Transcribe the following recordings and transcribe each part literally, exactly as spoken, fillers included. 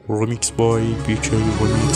Remix boy بی کی remix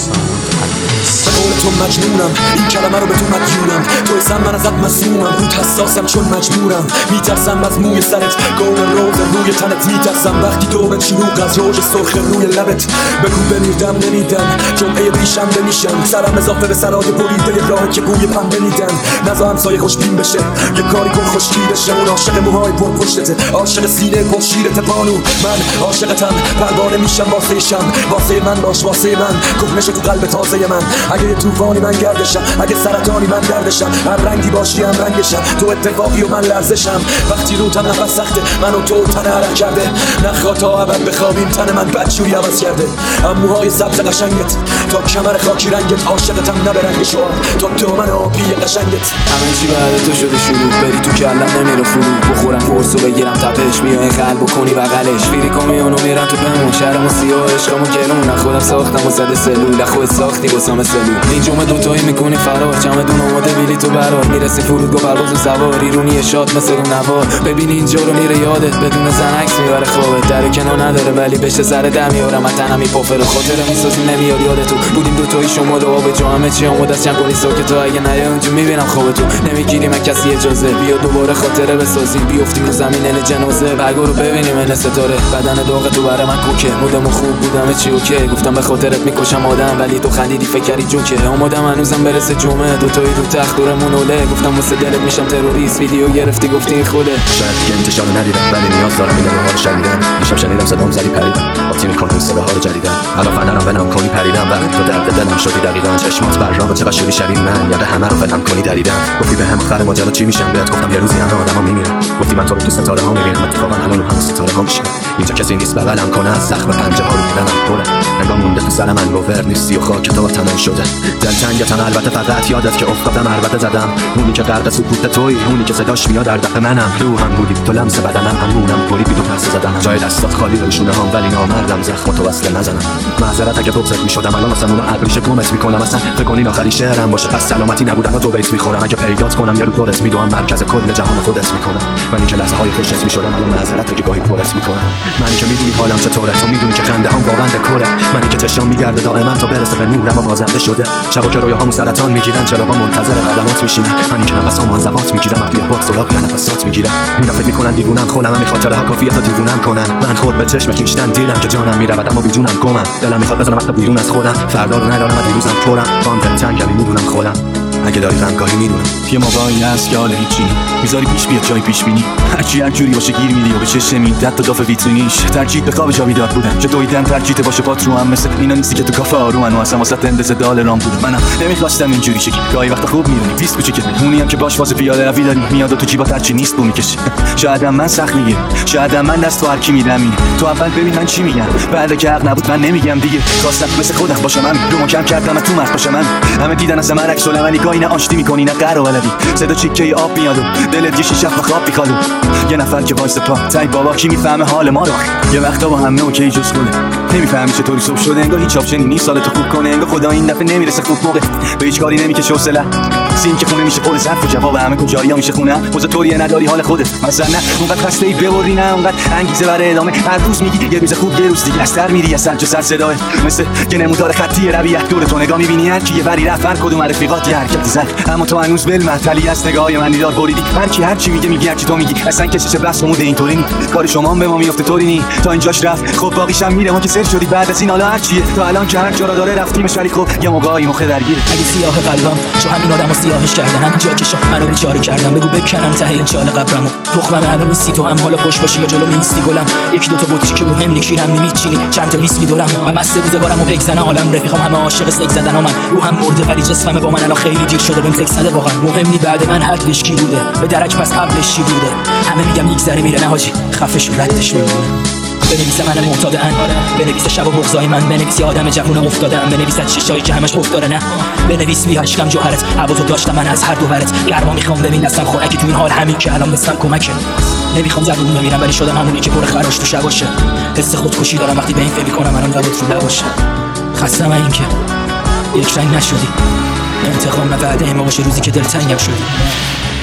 به قول تو مجنونم، این کلمه رو به تو مدیونم. تو اسم من ازت مسئولم، رود حساسم چون مجبورم. میترسم از موی سرت، گول روز روی تنت. میترسم وقتی تو به شروع از روش سرخ روی لبت. بگو بمیردم نمیدم، جمعه پیشم نمیشم. سرم اضافه به سرای بریده راه که بوی پم بنیدن. نزا همسایه خوشبین بشه، یه کاری کن خوشگیر شه. اون عاشق موهای پر پشتته، عاشق سینه پر شیرت بانو. من عاشقتم، پروانه میشم واسه شم. واسه من باش، واسه من کهنه تو قلب تازه من. اگه طوفانی من گردشم، اگه سرطانی من دردشم. هر رنگی باشی هم رنگشم، تو اتفاقی و من لرزشم. وقتی روتم نفس سخته، منو تو تن عرق کرده. نخوا تا ابد بخوابیم، تن من بدجوری عوض کرده. اموهای سبز قشنگت تا کمر خاکی رنگت. عاشقتم نه به رنگ شعار، تا تو من آبی قشنگت. همه چی بعد تو شده شروع، بری تو کلم نمیره فرو. بخورم قرصو بگیرم تپش، بیای قلب و کنی بغلش. فیری کامیونو میرن تو بمون، شهرمو سیاه عشقمو گرون. نخودم ساختم و زده سلول، خودت ساختی واسم سلول. این جمعه دوتایی میکنی فرار، چمدون آماده بیلی تو برار. میرسی فرودگاه پرواز و سوار، ایرونی شاد مثل اون نوار. ببین اینجا رو میره یادت، بدون زن عکس میبره خوابت. در کنار نداره ولی بشه سر دم میارم. من تنم میپافره، خاطره میسازی نمیاد یادتو. بودیم دوتایی شمال و آب جا، همه چی آماده است چند کنی ساکت. تو اگه نیا اونجا میبینم خوابتو. نمیگیری من کسی اجازه، بیا دوباره خاطره بسازیم. بیافتیم رو زمین ال جنازه، برگا رو ببینیم ال ستاره. بدن داغ تو برای من کوکه، مودم خوب بودم چی اوکی. گفتم به خاطرت میکشم آدم، ولی تو خندیدی فکر کردی جوکه. اومدم هنوزم برسه جمعه، دوتایی رو تخت دورمون اوله. گفتم واسه دلت میشم تروریست، ویدیو گرفتی گفتی این خوده. شاید دیگه انتشار ندیدم، ولی نیاز دارم این نموها رو شنیدم. دیشب شنیدم صدام زدی پریدم، با تیم کن صداها رو جدیدم. الان فنرم ولم کنی پریدم، وقت تو درد دلم شدی دقیقاً. چشمات برام چقدر شدی شبیه من، یاد همه رو ولم کنی دریدم. گفتی بهم آخر ماجرا چی میشم، بهت گفتم یه روزی همه آدما میمیرن. گفتی من تو رو تو ستاره ها میبینم، اتفاقا الان هم ستاره ها میشم. اینجا کسی نیست بغلم کنه، از زخم پنجه ها رو میدنم پره. انگار مونده تو سر من باور نیستی و خاک تو تمام شده. دلتنگتم البته، فقط یادت که افتادم البته زدم. اونی که غرق سکوت توی، اونی که صداش میاد در دق منم. رو هم بودی تو لمس بدنم، همونم بریدی تو پس زدم. جای دستات خالی روشونه هم، ولی نامردم زخم تو وصله نزنم. معذرت اگه بغضت میشدم، الان اصلا اونو ابریش گمت میکنم. اصلا فکر کنین آخری شعرم باشه، پس سلامتی نبودم و تو بیت میخورم. اگه پیدات کنم یا رو دورت میدوام، مرکز کل جهان خودت میکنم. من که لحظه های خوشت میشدم، الان معذرت اگه گاهی پرت میکنم. من که میدونی حالم چطوره، تو میدونی که خنده هم واقعا دکوره. من که چشام میگرده دائما تا برسه به نورم و بازنده شده. شبا که رویاهامو سرطان میگیرن، چراغا منتظر قدمات میشینن. من که نفسام منضبط میگیرم، وقتی با سراغ نفسات میگیرم. اینا فکر میکنن دیوونم، خودم هم خاطره ها کافیه تا دیوونم کنن. من خود به چشم کیشتن دیدم که جانم میرود اما بیجونم گمم. دلم میخواد بزنم وقت بیرون از خودم، فردا رو ندارم و دیروزم پرم. وام دلتنگ کردی میدونم خودم، اگه داری غمگاهی میدونم. یه موقعی هست که حال هیچی میذاری پیش بیاد جای پیش بینی. هرچی هر جوری باشه گیر میدی و به چشم میدت تا داف ویترینیش. ترجیح به خواب جاویداد بودن، چه دویدن ترجیح باشه پات رو هم. مثل اینا نیستی که تو کافه آرومن و اصلا واسه اندازه دال رام بودم. منم نمیخواستم اینجوری شه، گاهی وقتا خوب میدونی ویس کوچیکه. اونی هم که باش واسه پیاده روی داری میاد و تو جیبات هرچی نیست بو میکشه. شاید من سخت میگه، شاید من دست تو هر کی میدم اینه. تو اول ببین من چی میگم، بعد که حق نبود من نمیگم دیگه. خواستم مثل خودم باشم، من رو کم کردم تو مرد باشم. من همه دیدن از من عکس ولی گاهی نه آشتی میکنی نه قرار ولدی. صدا چیکه آب میاد و دلت یه شیشه خواب میخواد. یه نفر که وایس پا تای بابا کی میفهمه حال ما رو. یه وقتا با همه اوکی جز خوله، نمیفهمی چطوری صبح شده. انگار هیچ آپشنی نیست سال تو خوب کنه. انگار خدا این دفعه نمیرسه خوب موقع، به هیچ کاری نمیکشه حوصله. سین که خونه میشه پر ظرف و جواب همه کجایا میشه خونه. واسه طوریه نداری حال خودت مثلا، نه اونقدر خسته ای ببری، نه اونقدر انگیزه برای ادامه. هر روز میگی یه روز خوب، یه روز دیگه از سر میری. اصلا جو سر صداه مثل یه نمودار خطی رویه دور تو نگاه میبینی. هر کی یه وری رفت، هر کدوم رفیقات یه حرکت زد، اما تو هنوز بل معطلی از نگاه من دیدار بریدی. هر کی هر چی میگه میگی، هر چی تو میگی اصلا کسی چه بس موده اینطوری نی. کار شما هم به ما میفته طوری نی. تا اینجاش رفت خب باقیش هم میره. ما که سر شدی بعد از این حالا هر چیه. تا الان که هر جا را داره رفتیمش، ولی خب یه موقعی مخ درگیر. اگه سیاه قلبم چون همین آدمو سیاهش کردن، هم جا کشا منو بیچاره کردم. بگو بکنم ته این چاله قبرمو، تخمم همه نیستی تو هم. حالا خوش باشی یا جلو نیستی گلم. یکی دو تا بوتیش که مهم نیکیرم نمیچینی. چند تا ویسکی دورم من مست روزگارمو بگذنه عالم. رفیقام همه عاشق سگ زدن من، روحم مرده ولی جسمم با من الان خیلی دیر شده. بهم فکر زده واقعا مهم نی بعد من حدش کی بوده. به درک پس قبلش چی بوده. همه میگم میگذره میره، نه حاجی خفش و ردش میمونه. بنویسه من معتاد ان، بنویسه شب و بغضای من. بنویسه آدم جوون افتاده ام، بنویسه چشایی که همش افتاره. نه بنویس بی عشقم جوهرت، هواتو داشتم من از هر دو ورت. گرما میخوام ببین دستم خنکی تو این حال، همین که الان مثلم کمکه. نمیخوام زبون ببینم ولی شدم همونی که پر خراش تو شباشه. حس خودکشی دارم وقتی به این فکر میکنم الان لبات رو لباشه. خستم این که یک رنگ نشدی، انتقام وعده ما باشه روزی که دلتنگم شدی.